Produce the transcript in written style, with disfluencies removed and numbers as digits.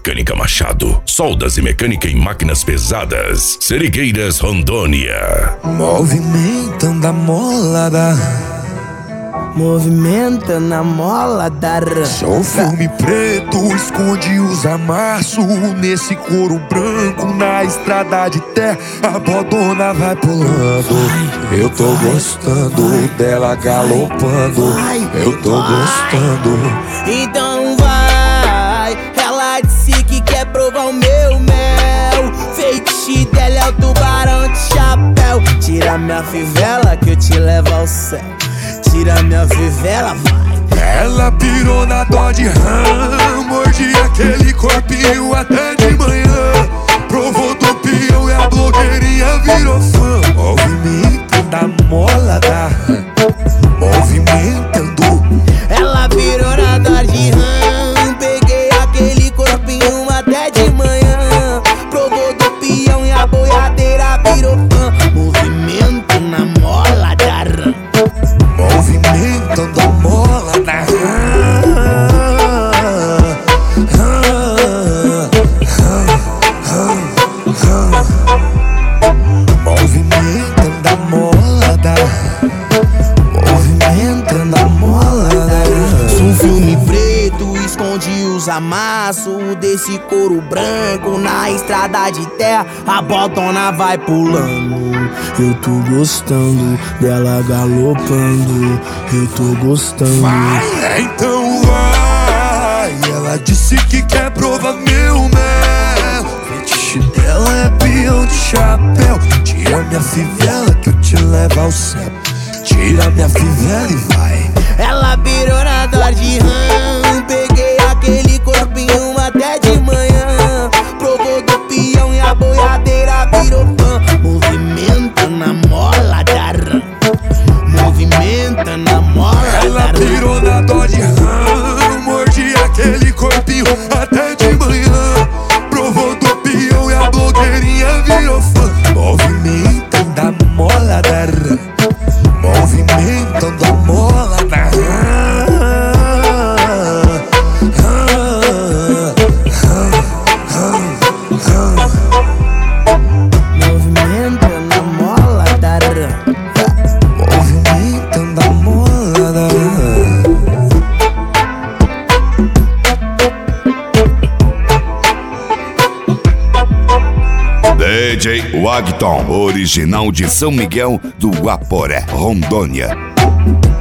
Mecânica Machado, soldas e mecânica em máquinas pesadas. Serigueiras, Rondônia. Movimentando a molada, movimentando a molada. sou filme preto, esconde os amassos. Nesse couro branco, na estrada de terra, a bodona vai pulando. Eu tô gostando dela galopando. Eu tô gostando. Então vai, ela disse que quer provar o meu mel. Feitiço dela é o tubarão de chapéu. Tira minha fivela que eu te levo ao céu. Tira minha fivela, vai. Ela pirou na Dodge Ram, mordi aquele corpinho até de manhã. Provou do peão e a blogueirinha virou fã. Movimentando a molada, movimentando. Ela virou na Dodge Ram, peguei aquele corpinho até de manhã. Provou do peão e a boiadeira virou fã. Movimento na mola da rã. Movimentando a molada. Movimentando a molada. Movimentando a molada. Sou um filme preto, esconde os amassos desse couro branco. Na estrada de terra, a bodona vai pulando. Eu tô gostando dela galopando. Eu tô gostando. Vai, então vai. Ela disse que quer provar meu mel. Fetiche dela é peão de chapéu. Tira minha fivela que eu te levo ao céu. Tira minha fivela e vai. Ela virou na Dodge Ram, peguei aquele corpinho até de manhã. Provou do peão e a boiadeira virou fã. Movimenta na mola da rã. Movimenta na mola da rã. Ela pirou na Dodge Ram, mordi aquele corpinho até de manhã. Provou do peão e a blogueirinha virou fã. Movimentando a mola da rã. Movimentando a mola da rã. Movimentando a mola da rã. Movimentando a mola da rã. DJ Wagton, original de São Miguel do Guaporé, Rondônia.